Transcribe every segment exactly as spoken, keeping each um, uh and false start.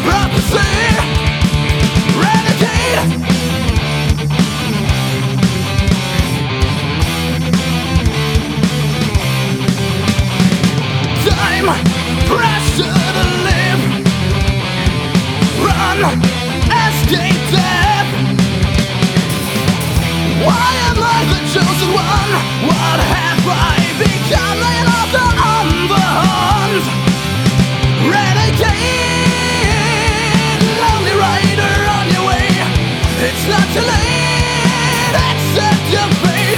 prophecy, renegade. Time, pressure to live, run, escape death. Why am I the chosen one? What have I become? Laying off the on the hunt. Renegade, lonely rider on your way. It's not too late, accept your fate.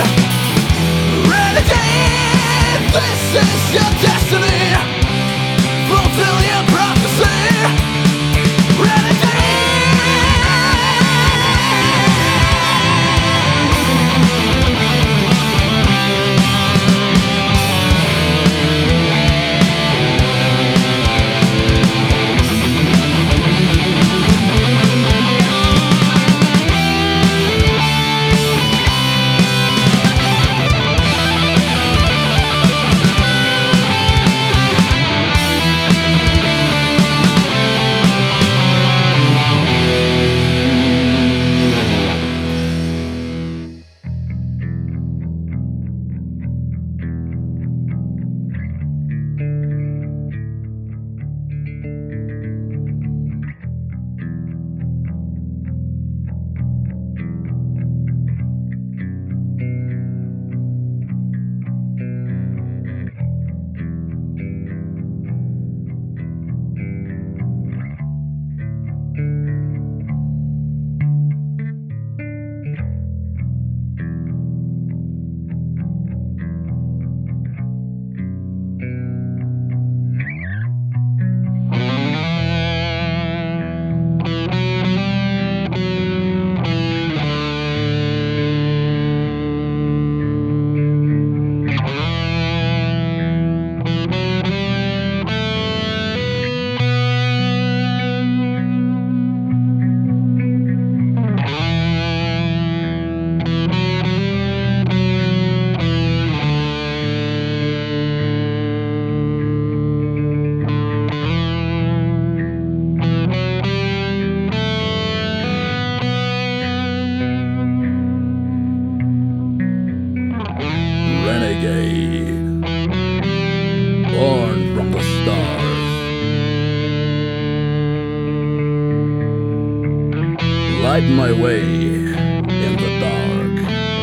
Renegade, this is your destiny. Fulfill your prophecy. Renegade. Renegade, born from the stars, light my way in the dark.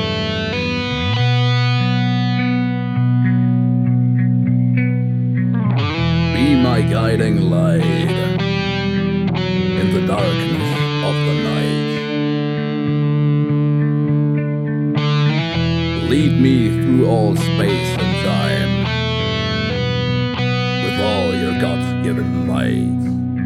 Be my guiding light in the darkness of the night. Lead me through all space and time with all your God-given might.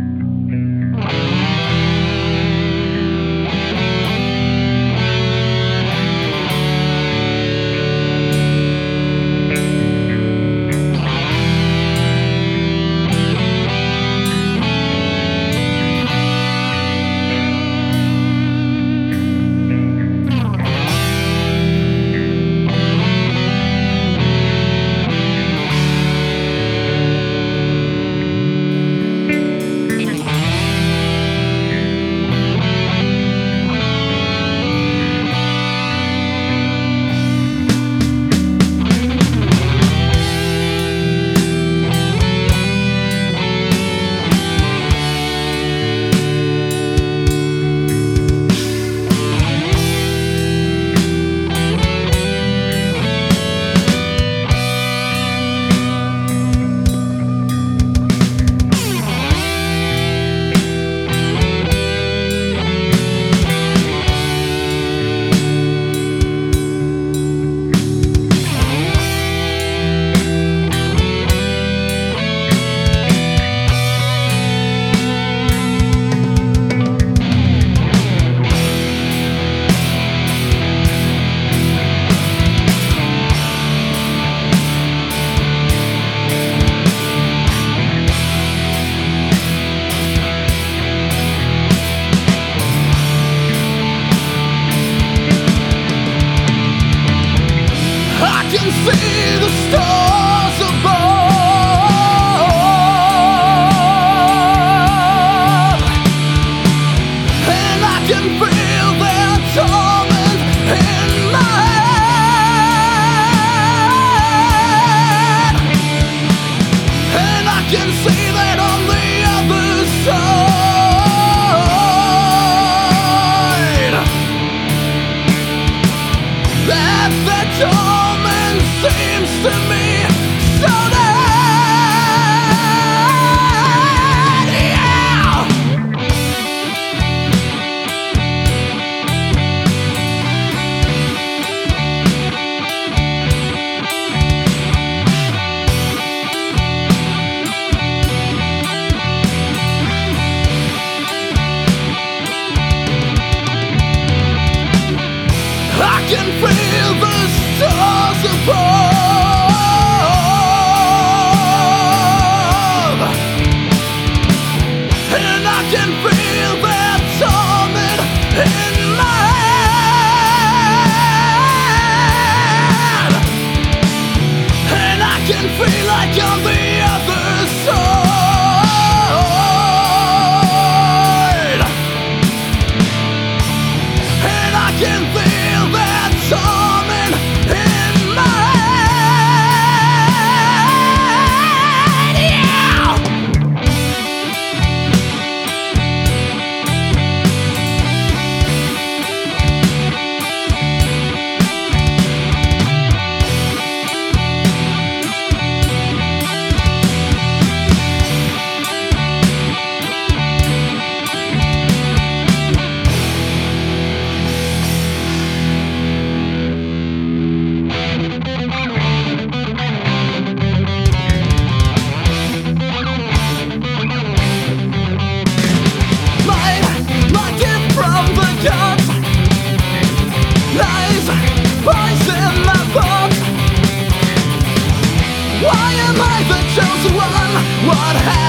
See the stars above. above, and I can feel that torment in my head, and I can feel like I'm the other side, and I can feel that torment in my head, yeah! Lies, poison my thoughts. Why am I the chosen one? What happened?